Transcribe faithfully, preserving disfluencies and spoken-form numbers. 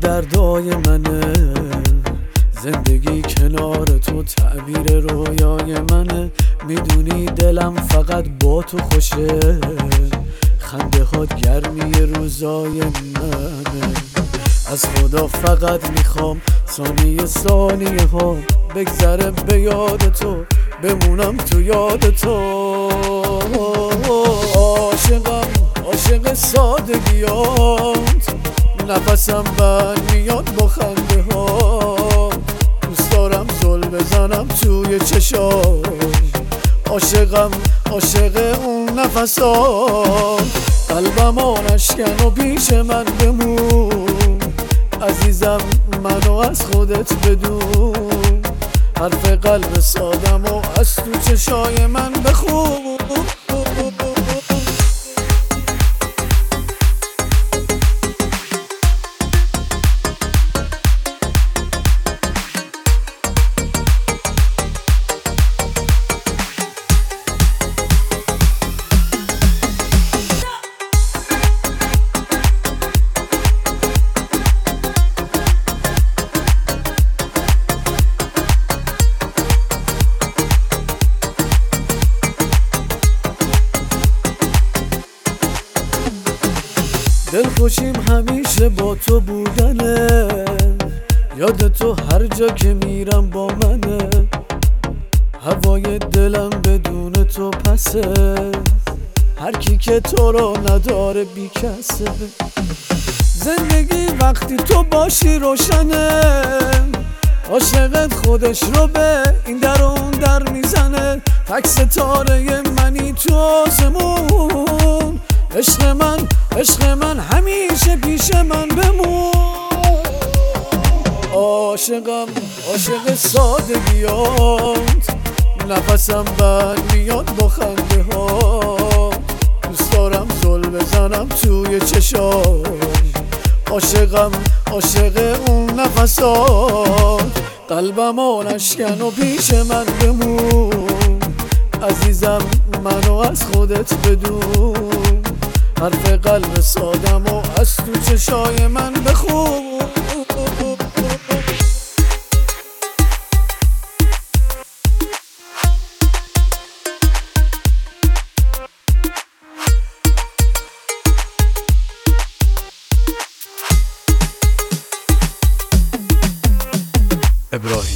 دردای منه، زندگی کنار تو تعبیر رویای منه. میدونی دلم فقط با تو خوشه، خنده هات گرمی روزای منه. از خدا فقط میخوام ثانیه ثانیه ها بگذره به یاد تو، بمونم تو یاد تو. عاشقم عاشق سادگیات، نفسم بند میاد با خنده ها. دوست دارم زل بزنم توی چشات، عاشقم عاشق اون نفسات. قلبم آنشکن و پیش من بمون، عزیزم منو از خودت بدون. حرف قلب سادم و از تو چشای من بخون. دلخوشیم همیشه با تو بودنه، یاد تو هر جا که میرم با منه. هوای دلم بدون تو پسه، هر کی که تو رو نداره بی کسه. زندگی وقتی تو باشی روشنه، عاشقت خودش رو به این در و اون در میزنه. تک ستاره منی تو آسمون، عشق من عشق من همیشه پیش من بمون. عاشقم عاشق سادگیات، نفسم بند میاد با خنده ها. دوست دارم زل بزنم توی چشات، عاشقم عاشق اون نفسات. قلبم آنشکن و پیش من بمون، عزیزم منو از خودت بدون. حرف قلب سادم و از تو چشای من بخون. ابراهیم